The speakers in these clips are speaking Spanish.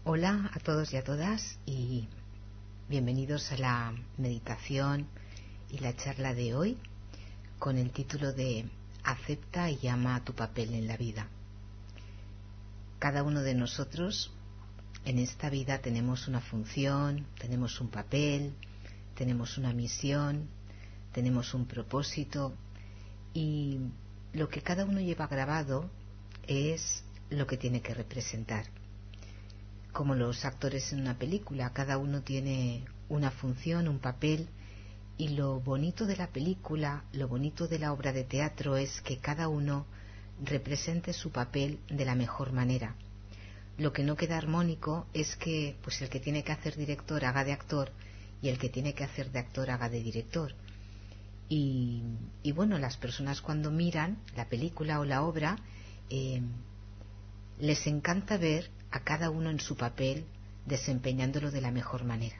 Hola a todos y a todas y bienvenidos a la meditación y la charla de hoy con el título de Acepta y ama tu papel en la vida. Cada uno de nosotros en esta vida tenemos una función, tenemos un papel, tenemos una misión, tenemos un propósito y lo que cada uno lleva grabado es lo que tiene que representar. Como los actores en una película, cada uno tiene una función, un papel, y lo bonito de la película, lo bonito de la obra de teatro es que cada uno represente su papel de la mejor manera. Lo que no queda armónico es que pues el que tiene que hacer director haga de actor y el que tiene que hacer de actor haga de director. Y bueno, las personas cuando miran la película o la obra les encanta ver a cada uno en su papel desempeñándolo de la mejor manera.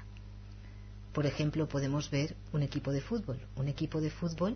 Por ejemplo, podemos ver un equipo de fútbol. Un equipo de fútbol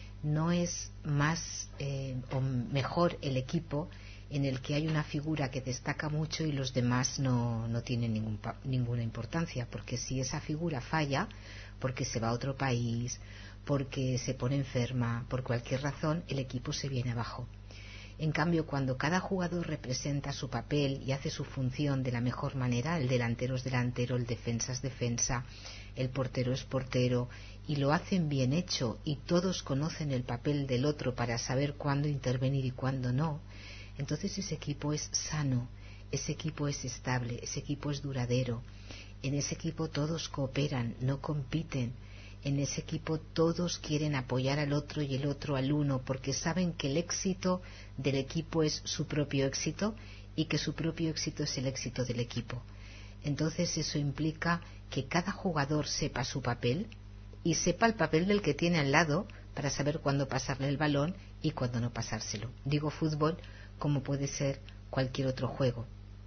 no es más o mejor el equipo en el que hay una figura que destaca mucho y los demás no tienen ninguna importancia, porque si esa figura falla, porque se va a otro país, porque se pone enferma, por cualquier razón, el equipo se viene abajo. En cambio, cuando cada jugador representa su papel y hace su función de la mejor manera, el delantero es delantero, el defensa es defensa, el portero es portero, y lo hacen bien hecho y todos conocen el papel del otro para saber cuándo intervenir y cuándo no, entonces ese equipo es sano, ese equipo es estable, ese equipo es duradero. En ese equipo todos cooperan, no compiten. En ese equipo todos quieren apoyar al otro y el otro al uno, porque saben que el éxito del equipo es su propio éxito y que su propio éxito es el éxito del equipo. Entonces eso implica que cada jugador sepa su papel y sepa el papel del que tiene al lado para saber cuándo pasarle el balón y cuándo no pasárselo. Digo fútbol como puede ser cualquier otro juego.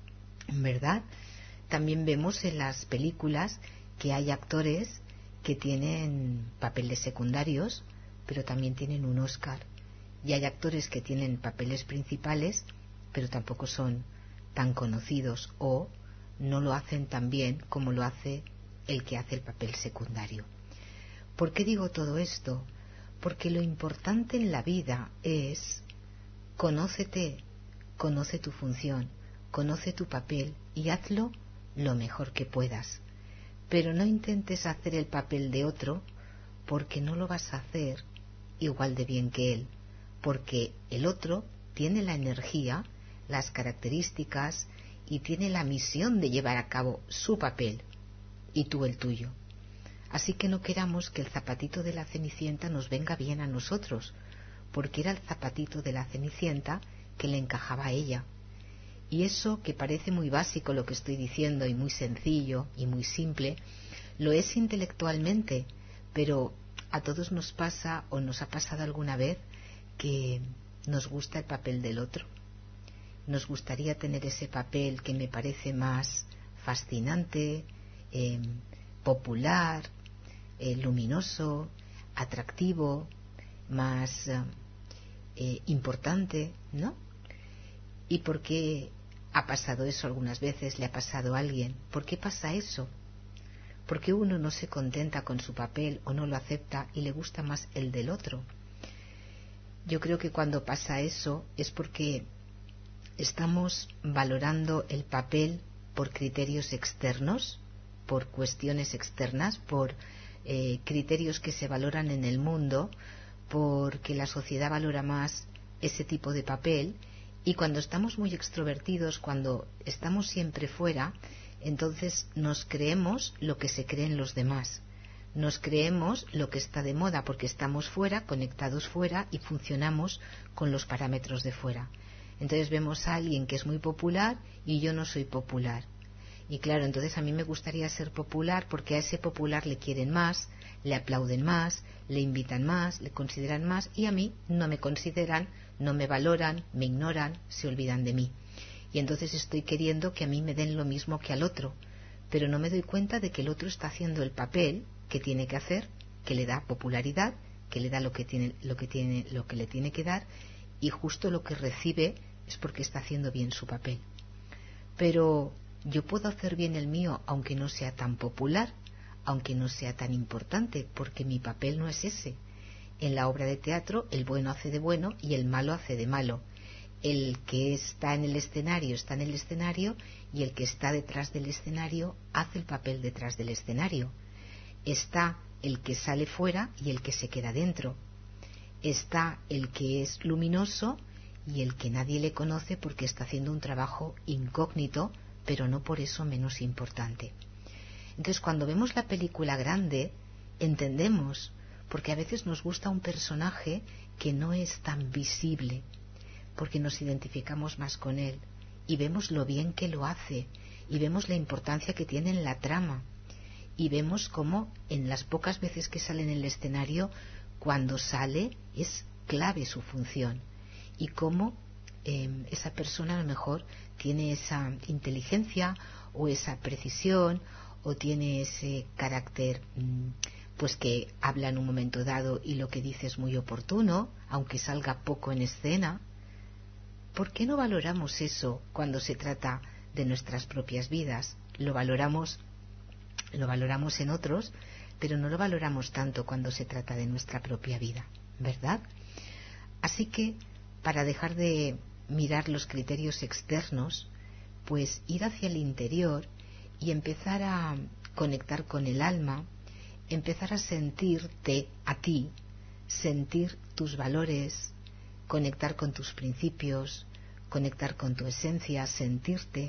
En verdad, también vemos en las películas que hay actores que tienen papeles secundarios, pero también tienen un Oscar. Y hay actores que tienen papeles principales, pero tampoco son tan conocidos o no lo hacen tan bien como lo hace el que hace el papel secundario. ¿Por qué digo todo esto? Porque lo importante en la vida es conócete, conoce tu función, conoce tu papel y hazlo lo mejor que puedas. Pero no intentes hacer el papel de otro porque no lo vas a hacer igual de bien que él, porque el otro tiene la energía, las características y tiene la misión de llevar a cabo su papel y tú el tuyo. Así que no queramos que el zapatito de la Cenicienta nos venga bien a nosotros, porque era el zapatito de la Cenicienta que le encajaba a ella. Y eso que parece muy básico lo que estoy diciendo y muy sencillo y muy simple, lo es intelectualmente, pero a todos nos pasa o nos ha pasado alguna vez que nos gusta el papel del otro. Nos gustaría tener ese papel que me parece más fascinante, popular, luminoso, atractivo, más importante, ¿no? ¿Y por qué ha pasado eso algunas veces? ¿Le ha pasado a alguien? ¿Por qué pasa eso? ¿Por qué uno no se contenta con su papel o no lo acepta y le gusta más el del otro? Yo creo que cuando pasa eso es porque estamos valorando el papel por criterios externos, por cuestiones externas, por criterios que se valoran en el mundo, porque la sociedad valora más ese tipo de papel. Y cuando estamos muy extrovertidos, cuando estamos siempre fuera, entonces nos creemos lo que se creen los demás. Nos creemos lo que está de moda porque estamos fuera, conectados fuera y funcionamos con los parámetros de fuera. Entonces vemos a alguien que es muy popular y yo no soy popular. Y claro, entonces a mí me gustaría ser popular porque a ese popular le quieren más, le aplauden más, le invitan más, le consideran más y a mí no me consideran, no me valoran, me ignoran, se olvidan de mí. Y entonces estoy queriendo que a mí me den lo mismo que al otro, pero no me doy cuenta de que el otro está haciendo el papel que tiene que hacer, que le da popularidad, que le da lo que le tiene que dar y justo lo que recibe es porque está haciendo bien su papel. Pero Yo puedo hacer bien el mío aunque no sea tan popular, aunque no sea tan importante, porque mi papel no es ese. En la obra de teatro el bueno hace de bueno y el malo hace de malo. El que está en el escenario está en el escenario y el que está detrás del escenario hace el papel detrás del escenario. Está el que sale fuera y el que se queda dentro. Está el que es luminoso y el que nadie le conoce porque está haciendo un trabajo incógnito, pero no por eso menos importante. Entonces, cuando vemos la película grande, entendemos, porque a veces nos gusta un personaje que no es tan visible, porque nos identificamos más con él, y vemos lo bien que lo hace, y vemos la importancia que tiene en la trama, y vemos cómo en las pocas veces que sale en el escenario, cuando sale es clave su función, y cómo esa persona a lo mejor tiene esa inteligencia o esa precisión o tiene ese carácter pues que habla en un momento dado y lo que dice es muy oportuno, aunque salga poco en escena. ¿Por qué no valoramos eso cuando se trata de nuestras propias vidas? Lo valoramos en otros, pero no lo valoramos tanto cuando se trata de nuestra propia vida, ¿verdad? Así que, para dejar de mirar los criterios externos, pues ir hacia el interior y empezar a conectar con el alma, empezar a sentirte a ti, sentir tus valores, conectar con tus principios, conectar con tu esencia, sentirte,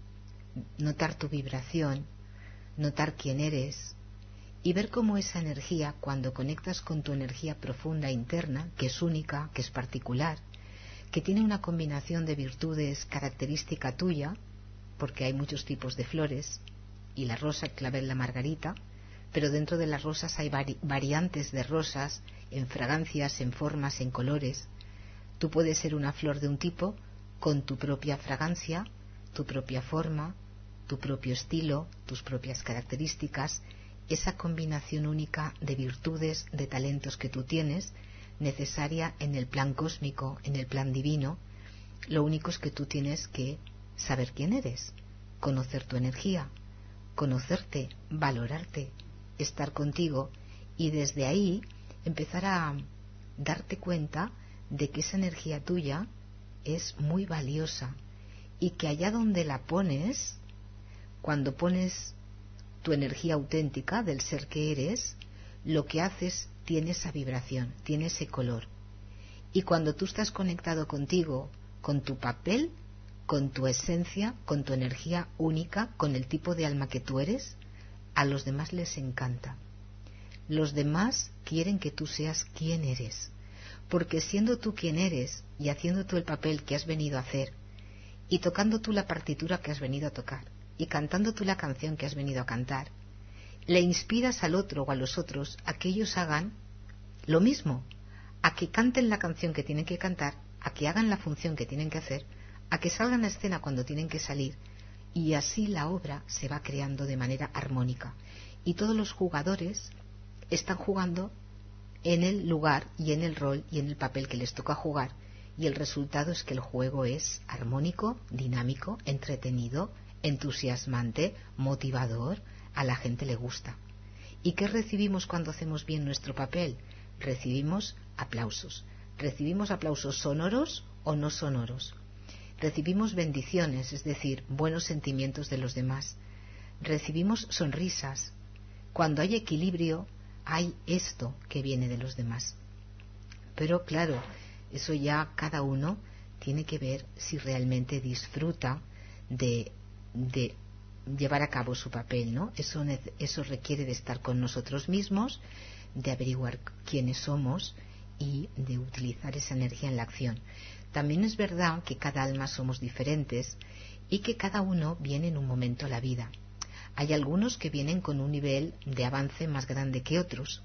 notar tu vibración, notar quién eres y ver cómo esa energía, cuando conectas con tu energía profunda interna, que es única, que es particular, que tiene una combinación de virtudes característica tuya, porque hay muchos tipos de flores, y la rosa, el clavel, la margarita, pero dentro de las rosas hay variantes de rosas, en fragancias, en formas, en colores. Tú puedes ser una flor de un tipo, con tu propia fragancia, tu propia forma, tu propio estilo, tus propias características, esa combinación única de virtudes, de talentos que tú tienes, necesaria en el plan cósmico, en el plan divino. Lo único es que tú tienes que saber quién eres, conocer tu energía, conocerte, valorarte, estar contigo y desde ahí empezar a darte cuenta de que esa energía tuya es muy valiosa y que allá donde la pones, cuando pones tu energía auténtica del ser que eres, lo que haces tiene esa vibración, tiene ese color. Y cuando tú estás conectado contigo, con tu papel, con tu esencia, con tu energía única, con el tipo de alma que tú eres, a los demás les encanta. Los demás quieren que tú seas quien eres, porque siendo tú quien eres y haciendo tú el papel que has venido a hacer, y tocando tú la partitura que has venido a tocar, y cantando tú la canción que has venido a cantar, le inspiras al otro o a los otros a que ellos hagan lo mismo, a que canten la canción que tienen que cantar, a que hagan la función que tienen que hacer, a que salgan a escena cuando tienen que salir, y así la obra se va creando de manera armónica. Y todos los jugadores están jugando en el lugar y en el rol y en el papel que les toca jugar, y el resultado es que el juego es armónico, dinámico, entretenido, entusiasmante, motivador, a la gente le gusta. ¿Y qué recibimos cuando hacemos bien nuestro papel? Recibimos aplausos. Recibimos aplausos sonoros o no sonoros. Recibimos bendiciones, es decir, buenos sentimientos de los demás. Recibimos sonrisas. Cuando hay equilibrio, hay esto que viene de los demás. Pero claro, eso ya cada uno tiene que ver si realmente disfruta de llevar a cabo su papel, ¿no? Eso requiere de estar con nosotros mismos, de averiguar quiénes somos y de utilizar esa energía en la acción. También es verdad que cada alma somos diferentes y que cada uno viene en un momento a la vida. Hay algunos que vienen con un nivel de avance más grande que otros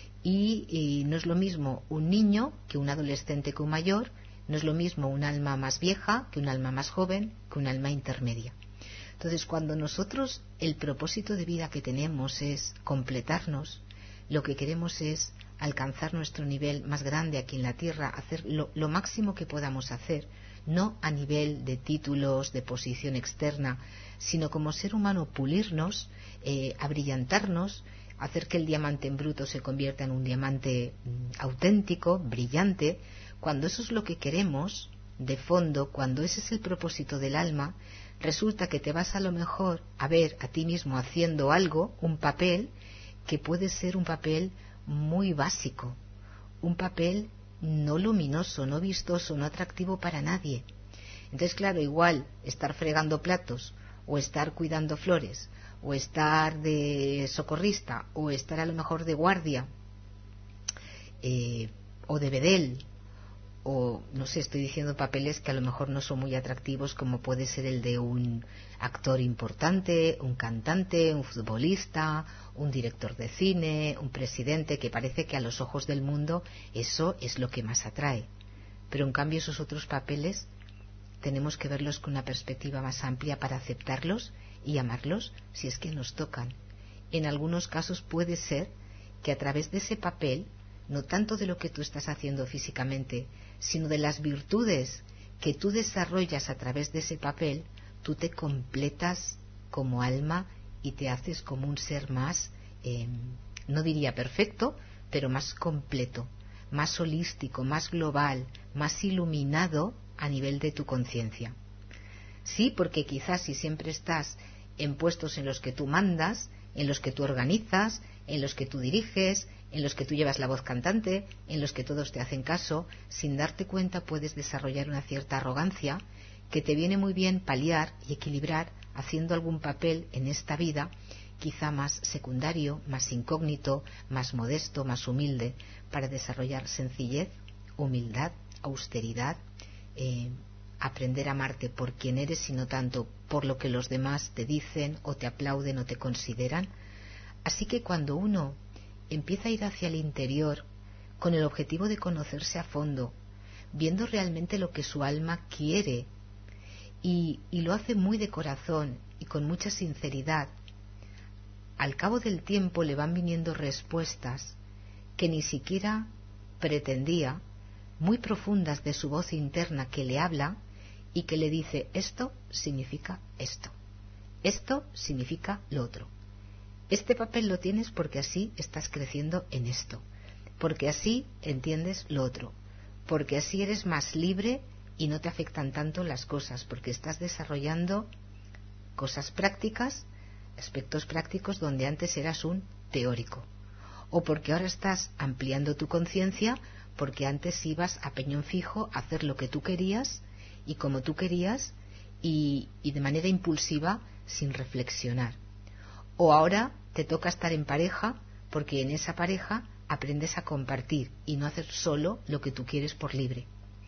y no es lo mismo un niño que un adolescente que un mayor, no es lo mismo un alma más vieja que un alma más joven, que un alma intermedia. Entonces, cuando nosotros el propósito de vida que tenemos es completarnos, lo que queremos es alcanzar nuestro nivel más grande aquí en la Tierra, hacer lo máximo que podamos hacer, no a nivel de títulos, de posición externa, sino como ser humano pulirnos, abrillantarnos, hacer que el diamante en bruto se convierta en un diamante auténtico, brillante. Cuando eso es lo que queremos, de fondo, cuando ese es el propósito del alma, resulta que te vas a lo mejor a ver a ti mismo haciendo algo, un papel, que puede ser un papel muy básico, un papel no luminoso, no vistoso, no atractivo para nadie. Entonces, claro, igual estar fregando platos, o estar cuidando flores, o estar de socorrista, o estar a lo mejor de guardia, o de bedel, o no sé, estoy diciendo papeles que a lo mejor no son muy atractivos, como puede ser el de un actor importante, un cantante, un futbolista, un director de cine, un presidente, que parece que a los ojos del mundo eso es lo que más atrae. Pero en cambio esos otros papeles tenemos que verlos con una perspectiva más amplia para aceptarlos y amarlos si es que nos tocan. En algunos casos puede ser que a través de ese papel, no tanto de lo que tú estás haciendo físicamente, sino de las virtudes que tú desarrollas a través de ese papel, tú te completas como alma y te haces como un ser más, no diría perfecto, pero más completo, más holístico, más global, más iluminado a nivel de tu conciencia. Sí, porque quizás si siempre estás en puestos en los que tú mandas, en los que tú organizas, en los que tú diriges, en los que tú llevas la voz cantante, en los que todos te hacen caso, sin darte cuenta puedes desarrollar una cierta arrogancia que te viene muy bien paliar y equilibrar haciendo algún papel en esta vida, quizá más secundario, más incógnito, más modesto, más humilde, para desarrollar sencillez, humildad, austeridad, aprender a amarte por quien eres y no tanto por lo que los demás te dicen o te aplauden o te consideran. Así que cuando uno empieza a ir hacia el interior con el objetivo de conocerse a fondo, viendo realmente lo que su alma quiere y lo hace muy de corazón y con mucha sinceridad, al cabo del tiempo le van viniendo respuestas que ni siquiera pretendía, muy profundas de su voz interna que le habla y que le dice: esto significa esto, esto significa lo otro. Este papel lo tienes porque así estás creciendo en esto, porque así entiendes lo otro, porque así eres más libre y no te afectan tanto las cosas, porque estás desarrollando cosas prácticas, aspectos prácticos donde antes eras un teórico, o porque ahora estás ampliando tu conciencia, porque antes ibas a peñón fijo a hacer lo que tú querías y como tú querías y de manera impulsiva sin reflexionar. O ahora te toca estar en pareja porque en esa pareja aprendes a compartir y no hacer solo lo que tú quieres por libre.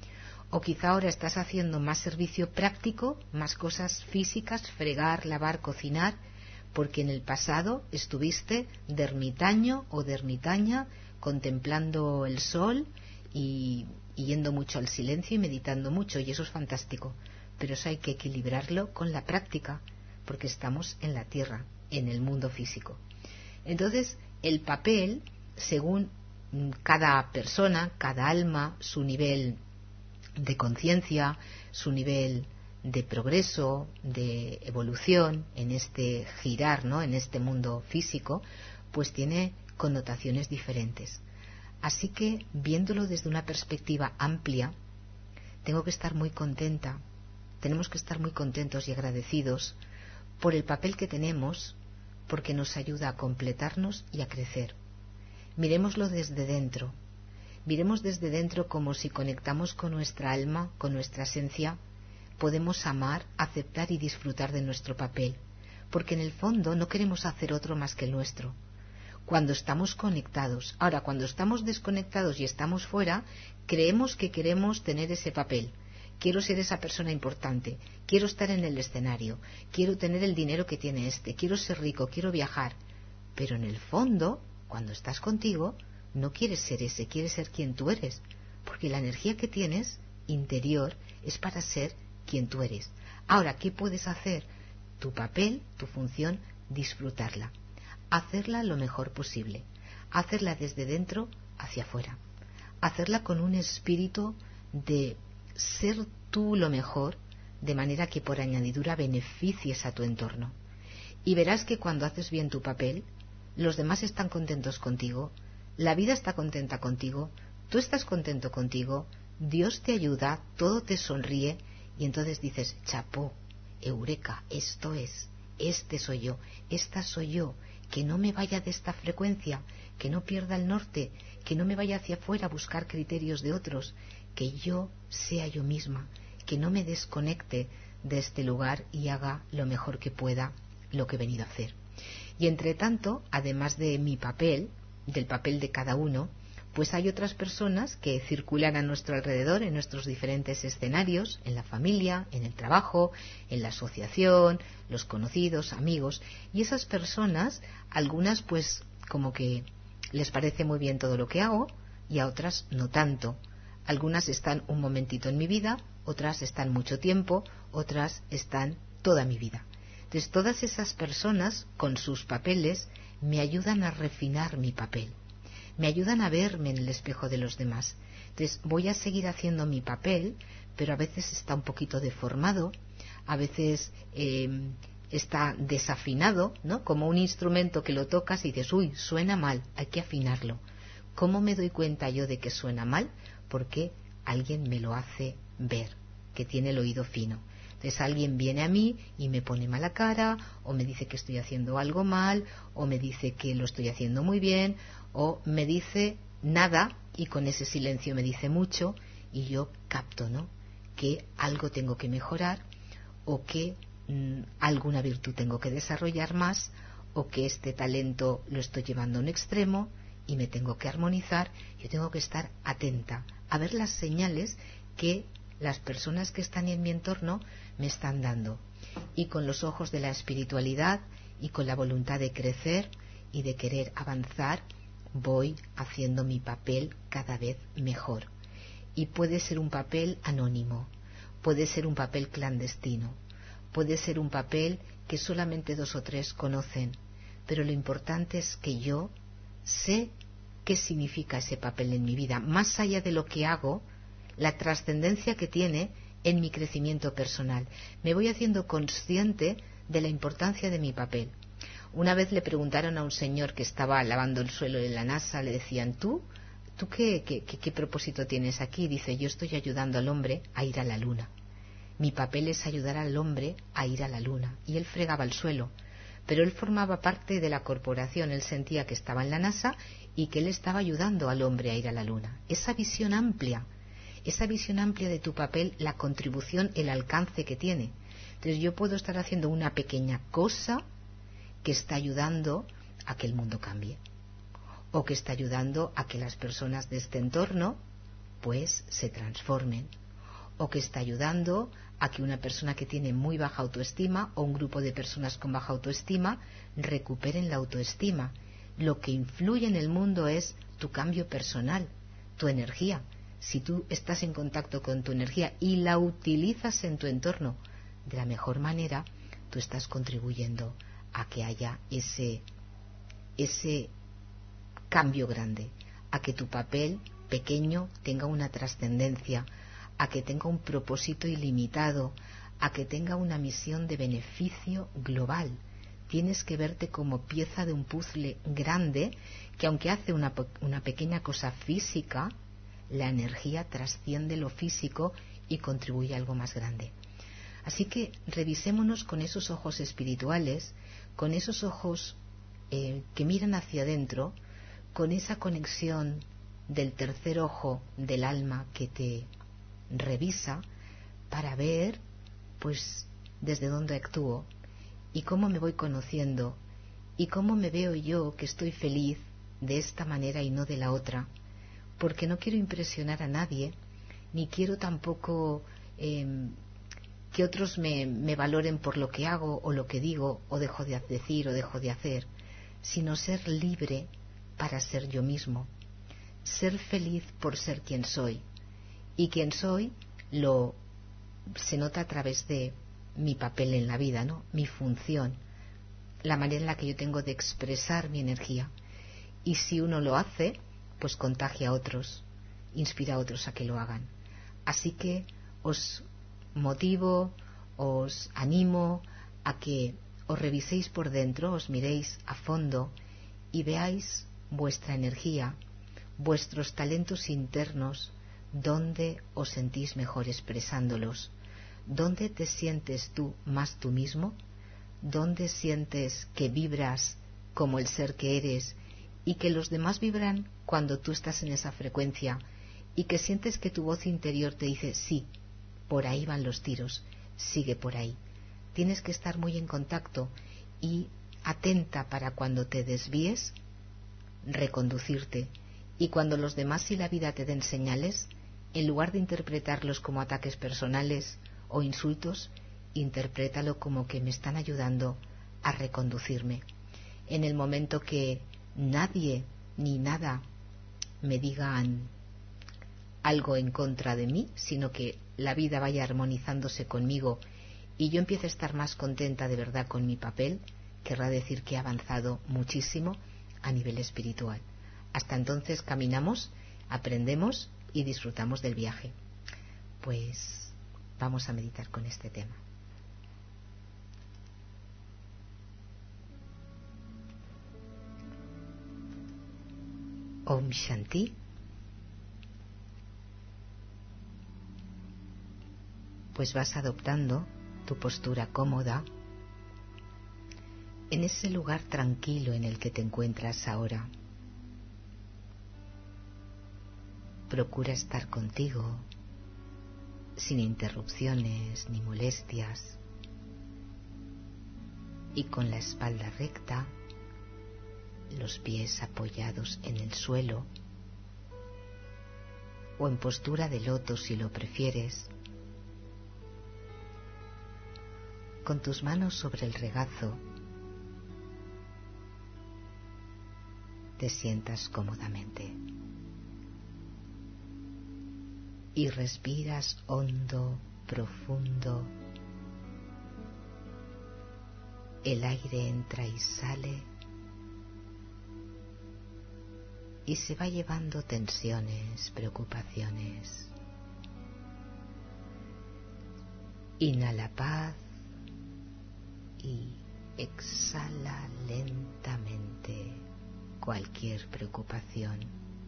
O quizá ahora estás haciendo más servicio práctico, más cosas físicas, fregar, lavar, cocinar, porque en el pasado estuviste de ermitaño o de ermitaña contemplando el sol y yendo mucho al silencio y meditando mucho, y eso es fantástico. Pero eso hay que equilibrarlo con la práctica, porque estamos en la tierra, en el mundo físico. Entonces, el papel, según cada persona, cada alma, su nivel de conciencia, su nivel de progreso, de evolución en este girar, ¿no?, en este mundo físico, pues tiene connotaciones diferentes. Así que, viéndolo desde una perspectiva amplia, tengo que estar muy contenta, tenemos que estar muy contentos y agradecidos por el papel que tenemos, porque nos ayuda a completarnos y a crecer. Miremoslo desde dentro, miremos desde dentro como si conectamos con nuestra alma, con nuestra esencia, podemos amar, aceptar y disfrutar de nuestro papel, porque en el fondo no queremos hacer otro más que el nuestro. Cuando estamos conectados, ahora cuando estamos desconectados y estamos fuera, creemos que queremos tener ese papel. Quiero ser esa persona importante, quiero estar en el escenario, quiero tener el dinero que tiene este, quiero ser rico, quiero viajar. Pero en el fondo, cuando estás contigo, no quieres ser ese, quieres ser quien tú eres, porque la energía que tienes interior es para ser quien tú eres. Ahora, ¿qué puedes hacer? Tu papel, tu función, disfrutarla, hacerla lo mejor posible, hacerla desde dentro hacia afuera, hacerla con un espíritu de ser tú lo mejor, de manera que por añadidura beneficies a tu entorno. Y verás que cuando haces bien tu papel, los demás están contentos contigo, la vida está contenta contigo, tú estás contento contigo, Dios te ayuda, todo te sonríe, y entonces dices, chapó, eureka, esto es, este soy yo, esta soy yo, que no me vaya de esta frecuencia, que no pierda el norte, que no me vaya hacia afuera a buscar criterios de otros, que yo sea yo misma, que no me desconecte de este lugar y haga lo mejor que pueda lo que he venido a hacer. Y entre tanto, además de mi papel, del papel de cada uno, pues hay otras personas que circulan a nuestro alrededor en nuestros diferentes escenarios, en la familia, en el trabajo, en la asociación, los conocidos, amigos, y esas personas, algunas pues como que les parece muy bien todo lo que hago y a otras no tanto. Algunas están un momentito en mi vida, otras están mucho tiempo, otras están toda mi vida. Entonces todas esas personas con sus papeles me ayudan a refinar mi papel, me ayudan a verme en el espejo de los demás. Entonces voy a seguir haciendo mi papel, pero a veces está un poquito deformado, a veces está desafinado, ¿no? Como un instrumento que lo tocas y dices, uy, suena mal, hay que afinarlo. ¿Cómo me doy cuenta yo de que suena mal? Porque alguien me lo hace ver, que tiene el oído fino. Entonces alguien viene a mí y me pone mala cara, o me dice que estoy haciendo algo mal, o me dice que lo estoy haciendo muy bien, o me dice nada y con ese silencio me dice mucho, y yo capto, ¿no?, que algo tengo que mejorar, o que alguna virtud tengo que desarrollar más, o que este talento lo estoy llevando a un extremo y me tengo que armonizar. Yo tengo que estar atenta a ver las señales que las personas que están en mi entorno me están dando, y con los ojos de la espiritualidad y con la voluntad de crecer y de querer avanzar, voy haciendo mi papel cada vez mejor. Y puede ser un papel anónimo, puede ser un papel clandestino, puede ser un papel que solamente 2 o 3 conocen, pero lo importante es que yo sé qué significa ese papel en mi vida, más allá de lo que hago, la trascendencia que tiene en mi crecimiento personal. Me voy haciendo consciente de la importancia de mi papel. Una vez le preguntaron a un señor que estaba lavando el suelo en la NASA, le decían, ¿tú qué propósito tienes aquí? Dice, yo estoy ayudando al hombre a ir a la luna. Mi papel es ayudar al hombre a ir a la luna. Y él fregaba el suelo, pero él formaba parte de la corporación, él sentía que estaba en la NASA y que él estaba ayudando al hombre a ir a la luna. Esa visión amplia de tu papel, la contribución, el alcance que tiene. Entonces yo puedo estar haciendo una pequeña cosa que está ayudando a que el mundo cambie, o que está ayudando a que las personas de este entorno pues se transformen, o que está ayudando a que una persona que tiene muy baja autoestima o un grupo de personas con baja autoestima recuperen la autoestima. Lo que influye en el mundo es tu cambio personal, tu energía. Si tú estás en contacto con tu energía y la utilizas en tu entorno de la mejor manera, tú estás contribuyendo a que haya ese cambio grande, a que tu papel pequeño tenga una trascendencia, a que tenga un propósito ilimitado, a que tenga una misión de beneficio global. Tienes que verte como pieza de un puzzle grande que, aunque hace una pequeña cosa física, la energía trasciende lo físico y contribuye a algo más grande. Así que revisémonos con esos ojos espirituales, con esos ojos que miran hacia adentro, con esa conexión del tercer ojo del alma que te revisa para ver pues desde dónde actúo y cómo me voy conociendo y cómo me veo yo que estoy feliz de esta manera y no de la otra, porque no quiero impresionar a nadie, ni quiero tampoco que otros me valoren por lo que hago o lo que digo o dejo de decir o dejo de hacer, sino ser libre para ser yo mismo, ser feliz por ser quien soy. Y quien soy se nota a través de mi papel en la vida, ¿no?, mi función, la manera en la que yo tengo de expresar mi energía. Y si uno lo hace, pues contagia a otros, inspira a otros a que lo hagan. Así que Os motivo, os animo a que os reviséis por dentro, os miréis a fondo y veáis vuestra energía, vuestros talentos internos, dónde os sentís mejor expresándolos, dónde te sientes tú más tú mismo, dónde sientes que vibras como el ser que eres y que los demás vibran cuando tú estás en esa frecuencia y que sientes que tu voz interior te dice sí, por ahí van los tiros, sigue por ahí. Tienes que estar muy en contacto y atenta para cuando te desvíes, reconducirte, y cuando los demás y la vida te den señales, en lugar de interpretarlos como ataques personales o insultos, interprétalo como que me están ayudando a reconducirme. En el momento que nadie ni nada me digan algo en contra de mí, sino que la vida vaya armonizándose conmigo y yo empiece a estar más contenta de verdad con mi papel, querrá decir que he avanzado muchísimo a nivel espiritual. Hasta entonces caminamos, aprendemos y disfrutamos del viaje. Pues vamos a meditar con este tema. Om Shanti. Pues vas adoptando tu postura cómoda en ese lugar tranquilo en el que te encuentras ahora. Procura estar contigo sin interrupciones ni molestias y con la espalda recta, los pies apoyados en el suelo o en postura de loto si lo prefieres, con tus manos sobre el regazo. Te sientas cómodamente y respiras hondo, profundo. El aire entra y sale y se va llevando tensiones, preocupaciones. Inhala paz y exhala lentamente cualquier preocupación.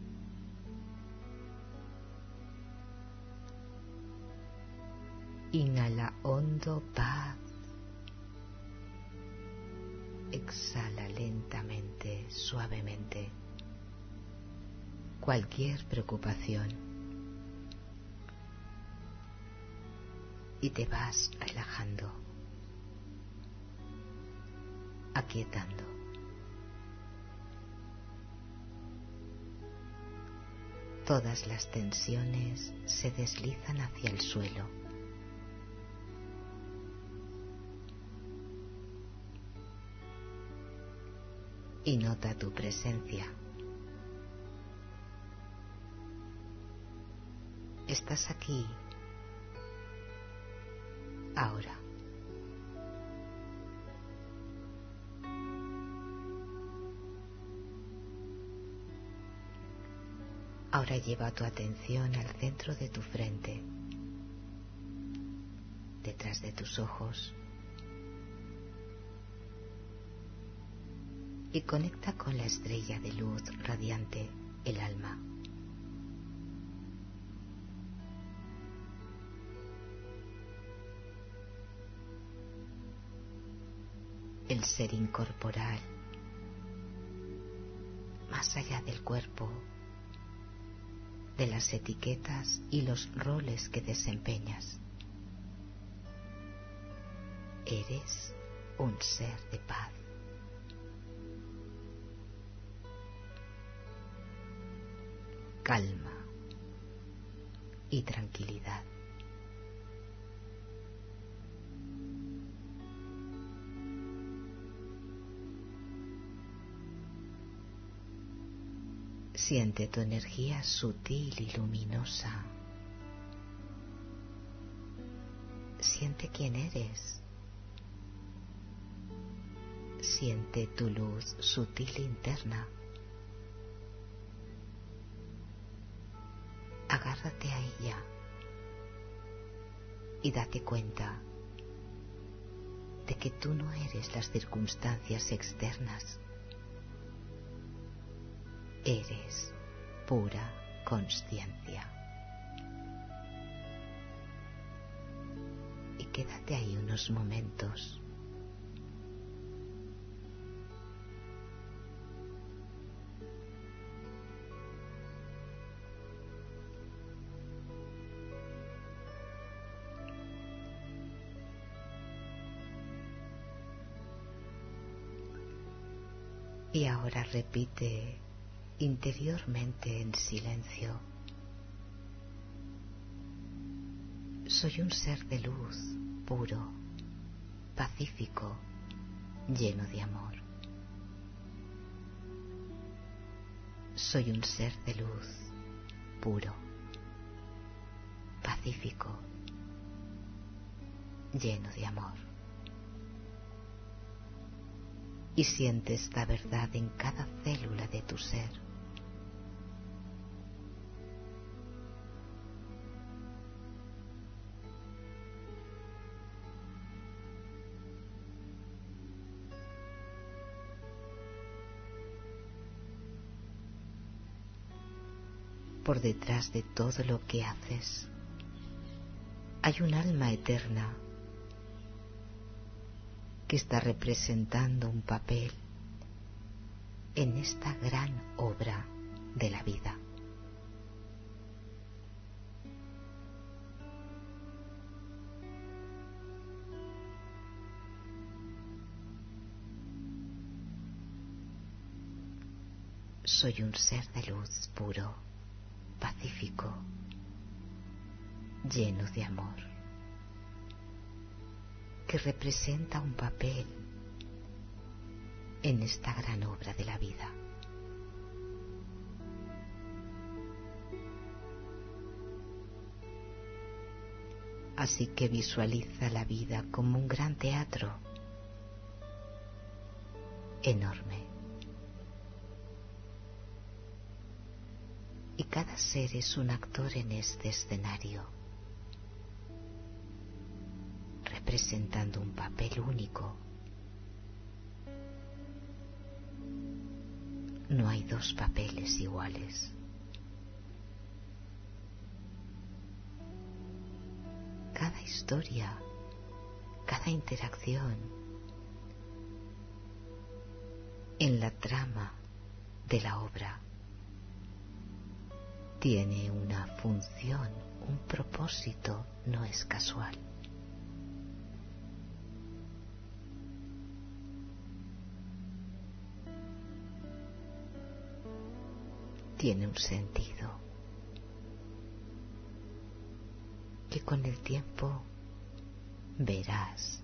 Inhala hondo paz, exhala lentamente, suavemente cualquier preocupación y te vas relajando, aquietando. Todas las tensiones se deslizan hacia el suelo. Y nota tu presencia. Estás aquí, ahora. Ahora lleva tu atención al centro de tu frente, detrás de tus ojos, y conecta con la estrella de luz radiante, el alma. El ser incorporal, más allá del cuerpo, de las etiquetas y los roles que desempeñas. Eres un ser de paz. Calma y tranquilidad. Siente tu energía sutil y luminosa. Siente quién eres. Siente tu luz sutil interna. Agárrate a ella y date cuenta de que tú no eres las circunstancias externas. Eres pura consciencia. Y quédate ahí unos momentos. Y ahora repite interiormente en silencio: soy un ser de luz, puro, pacífico, lleno de amor. Soy un ser de luz, puro, pacífico, lleno de amor. Y siente esta verdad en cada célula de tu ser. Por detrás de todo lo que haces hay un alma eterna que está representando un papel en esta gran obra de la vida. Soy un ser de luz puro, pacífico, lleno de amor, que representa un papel en esta gran obra de la vida. Así que visualiza la vida como un gran teatro enorme. Y cada ser es un actor en este escenario, representando un papel único. No hay dos papeles iguales. Cada historia, cada interacción en la trama de la obra tiene una función, un propósito, no es casual. Tiene un sentido que con el tiempo verás.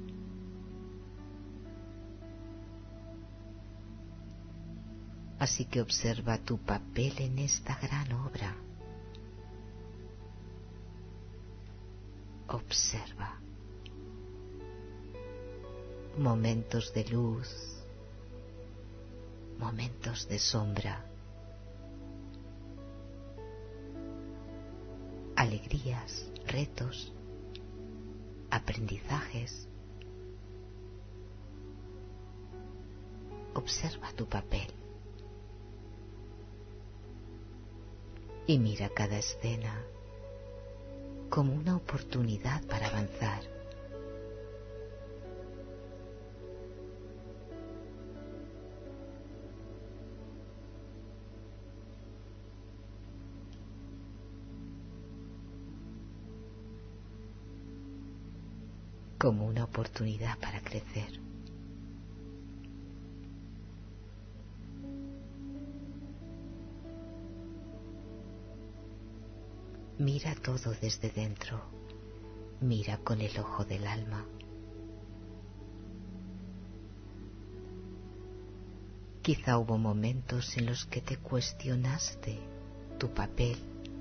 Así que observa tu papel en esta gran obra. Observa momentos de luz, momentos de sombra, alegrías, retos, aprendizajes. Observa tu papel y mira cada escena como una oportunidad para avanzar. Como una oportunidad para crecer. Mira todo desde dentro, mira con el ojo del alma. Quizá hubo momentos en los que te cuestionaste tu papel.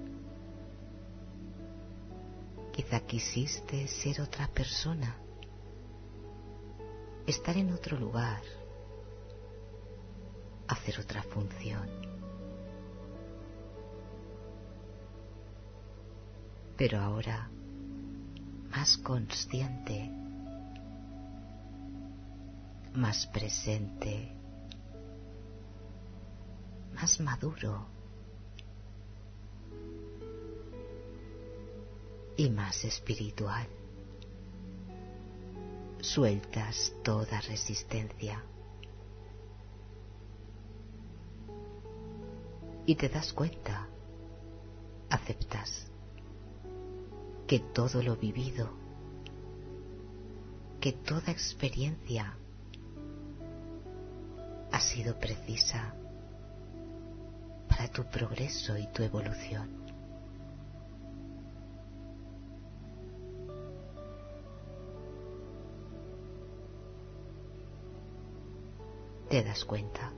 Quizá quisiste ser otra persona, estar en otro lugar, hacer otra función. Pero ahora más consciente, más presente, más maduro y más espiritual. Sueltas toda resistencia y te das cuenta, aceptas que todo lo vivido, que toda experiencia ha sido precisa para tu progreso y tu evolución. Te das cuenta.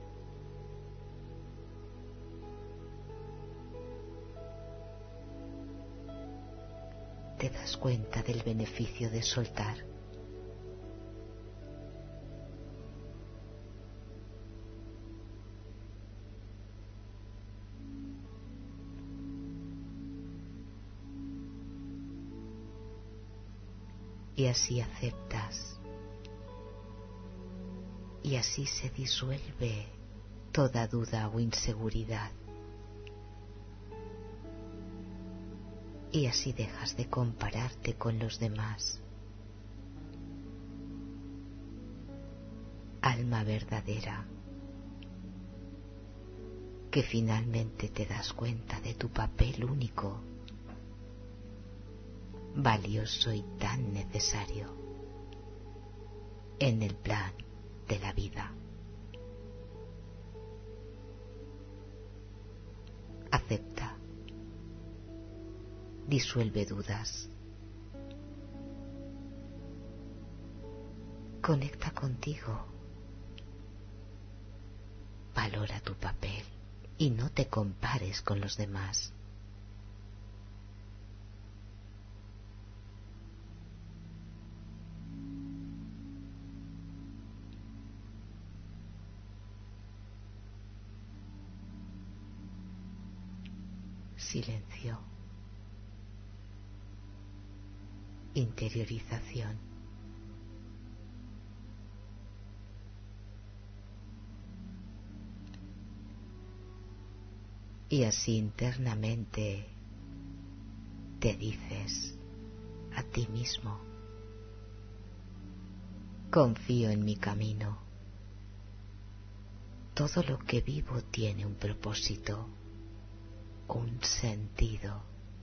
Te das cuenta del beneficio de soltar. Y así aceptas. Y así se disuelve toda duda o inseguridad. Y así dejas de compararte con los demás. Alma verdadera, que finalmente te das cuenta de tu papel único, valioso y tan necesario en el plan de la vida. Acepta. Disuelve dudas. Conecta contigo. Valora tu papel y no te compares con los demás. Silencio. Interiorización. Y así internamente te dices a ti mismo: confío en mi camino. Todo lo que vivo tiene un propósito, un sentido.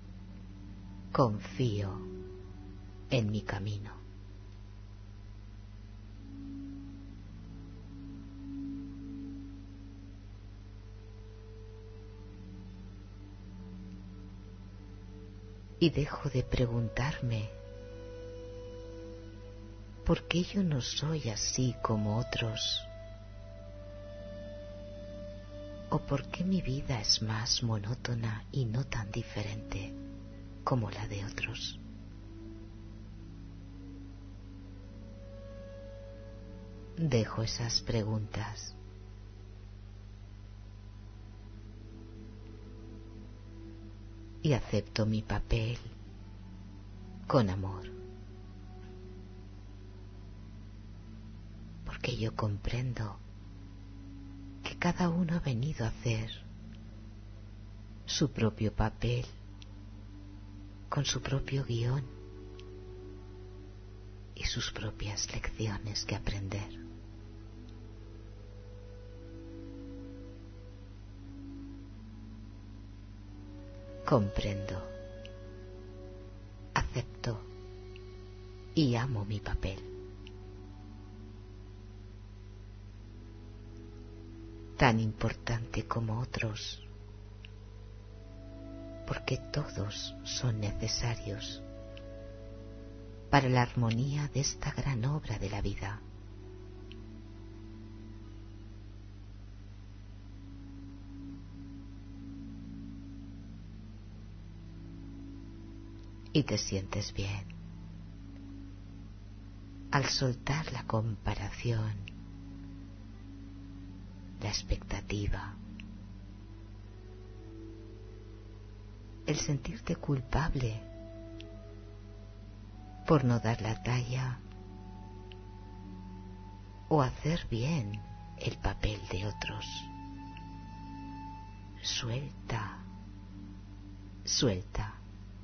Confío en mi camino. Y dejo de preguntarme ¿por qué yo no soy así como otros? ¿O por qué mi vida es más monótona y no tan diferente como la de otros? Dejo esas preguntas y acepto mi papel con amor, porque yo comprendo que cada uno ha venido a hacer su propio papel con su propio guión y sus propias lecciones que aprender. Comprendo, acepto y amo mi papel. Tan importante como otros, porque todos son necesarios para la armonía de esta gran obra de la vida. Y te sientes bien al soltar la comparación, la expectativa, el sentirte culpable por no dar la talla o hacer bien el papel de otros. Suelta, suelta,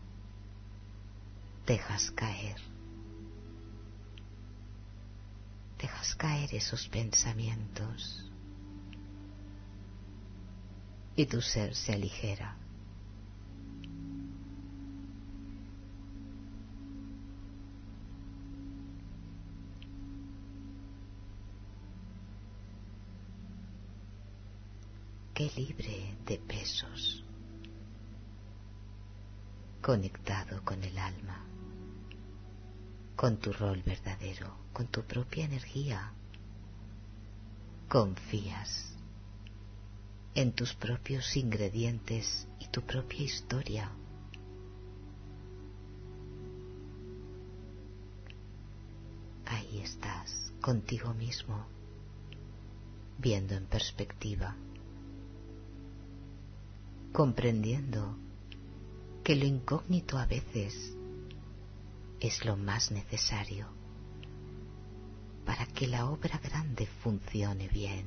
dejas caer esos pensamientos y tu ser se aligera. Qué libre de pesos, conectado con el alma, con tu rol verdadero, con tu propia energía. Confías en tus propios ingredientes y tu propia historia. Ahí estás, contigo mismo, viendo en perspectiva, comprendiendo que lo incógnito a veces es lo más necesario para que la obra grande funcione bien.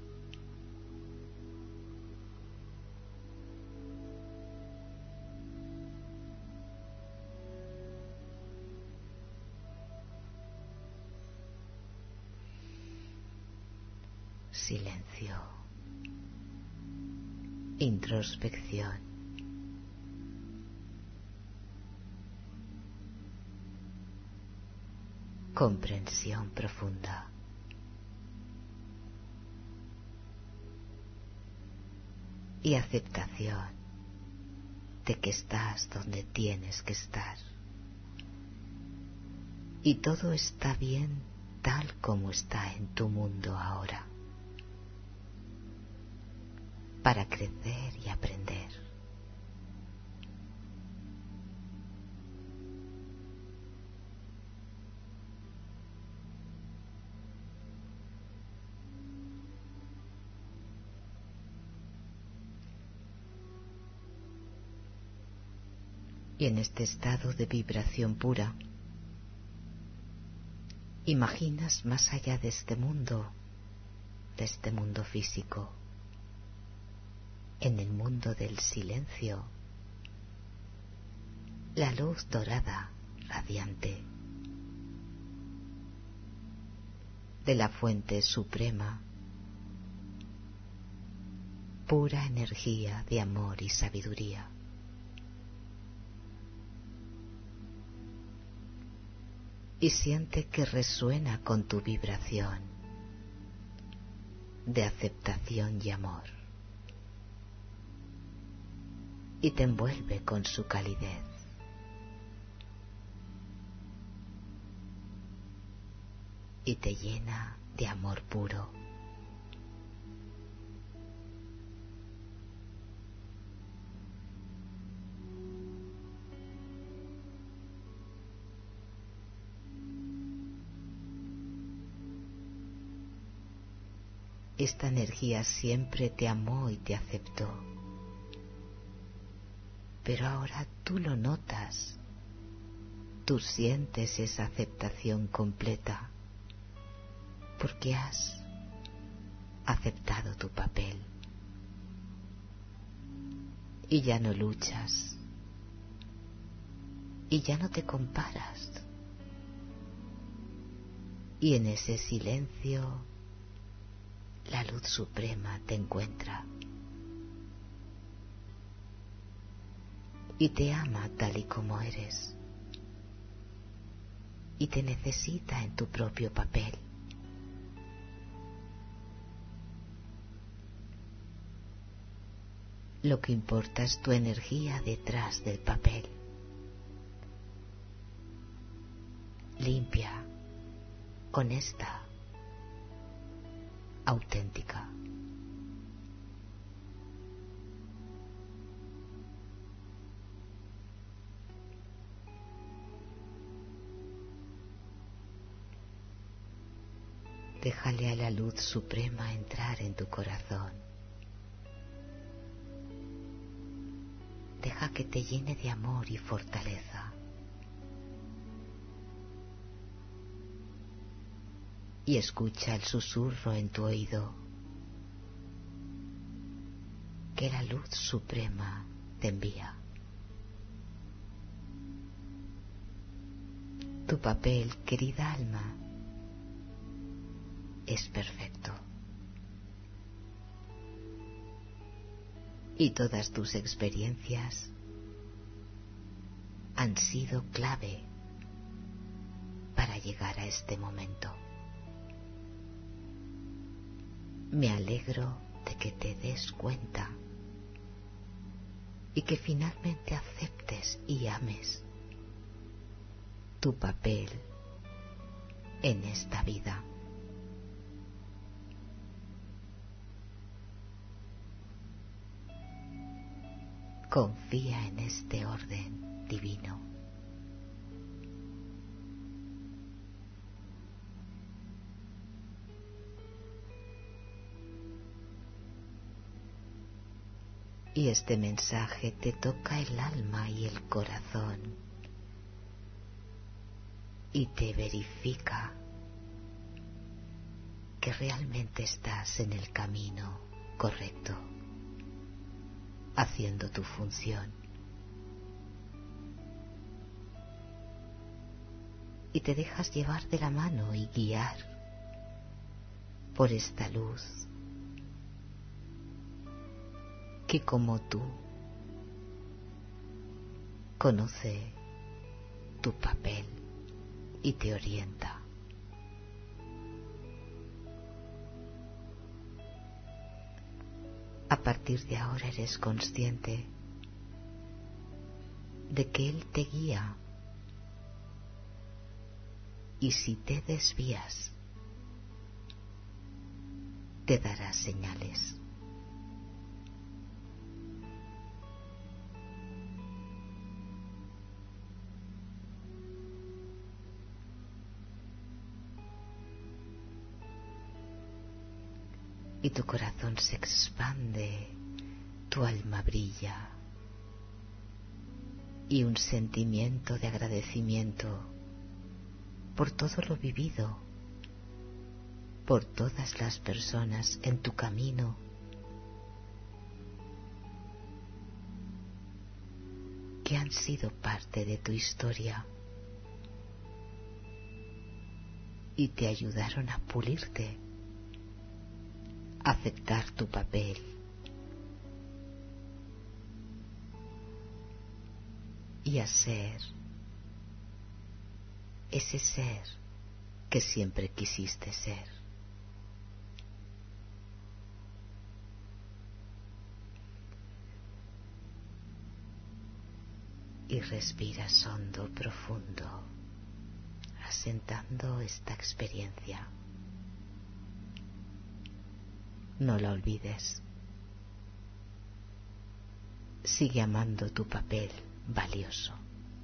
Silencio, introspección, comprensión profunda. Y aceptación de que estás donde tienes que estar. Y todo está bien tal como está en tu mundo ahora, para crecer y aprender. Y en este estado de vibración pura, imaginas más allá de este mundo físico, en el mundo del silencio, la luz dorada, radiante, de la fuente suprema, pura energía de amor y sabiduría. Y siente que resuena con tu vibración de aceptación y amor, y te envuelve con su calidez. Y te llena de amor puro. Esta energía siempre te amó y te aceptó, pero ahora tú lo notas, tú sientes esa aceptación completa, porque has aceptado tu papel y ya no luchas y ya no te comparas, y en ese silencio la luz suprema te encuentra y te ama tal y como eres y te necesita en tu propio papel. Lo que importa es tu energía detrás del papel, limpia, honesta, auténtica. Déjale a la luz suprema entrar en tu corazón. Deja que te llene de amor y fortaleza. y escucha el susurro en tu oído que la luz suprema te envía. Tu papel, querida alma, es perfecto. Y todas tus experiencias han sido clave para llegar a este momento. Me alegro de que te des cuenta y que finalmente aceptes y ames tu papel en esta vida. Confía en este orden divino. Y este mensaje te toca el alma y el corazón y te verifica que realmente estás en el camino correcto, haciendo tu función. Y te dejas llevar de la mano y guiar por esta luz que, como tú, conoce tu papel y te orienta. A partir de ahora eres consciente de que Él te guía, y si te desvías, te dará señales. Y tu corazón se expande, tu alma brilla, y un sentimiento de agradecimiento por todo lo vivido, por todas las personas en tu camino, que han sido parte de tu historia y te ayudaron a pulirte, a aceptar tu papel y a ser ese ser que siempre quisiste ser. Y respiras hondo, profundo, asentando esta experiencia. No la olvides. Sigue amando tu papel valioso.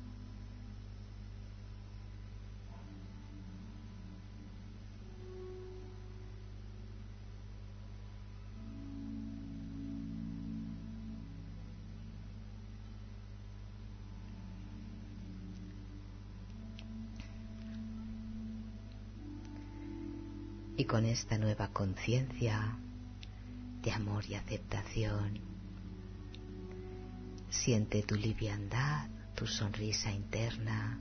Y con esta nueva conciencia de amor y aceptación, siente tu liviandad, tu sonrisa interna,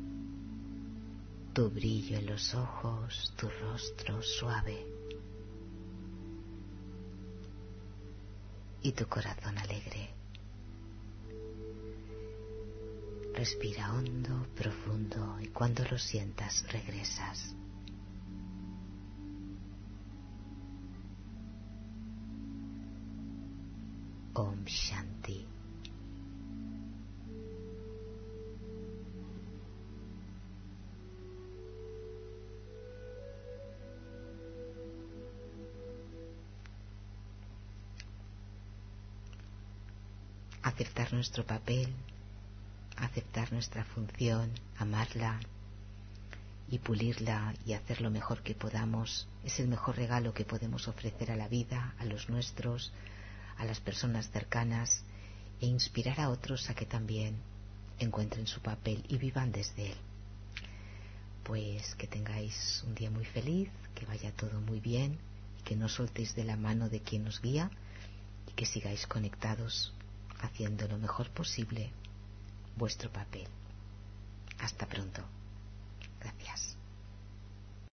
tu brillo en los ojos, tu rostro suave y tu corazón alegre. Respira hondo, profundo, y cuando lo sientas regresas. Om Shanti. Aceptar nuestro papel, aceptar nuestra función, amarla y pulirla y hacer lo mejor que podamos es el mejor regalo que podemos ofrecer a la vida, a los nuestros, a las personas cercanas, e inspirar a otros a que también encuentren su papel y vivan desde él. pues que tengáis un día muy feliz, que vaya todo muy bien, y que no soltéis de la mano de quien os guía, y que sigáis conectados haciendo lo mejor posible vuestro papel. Hasta pronto. Gracias.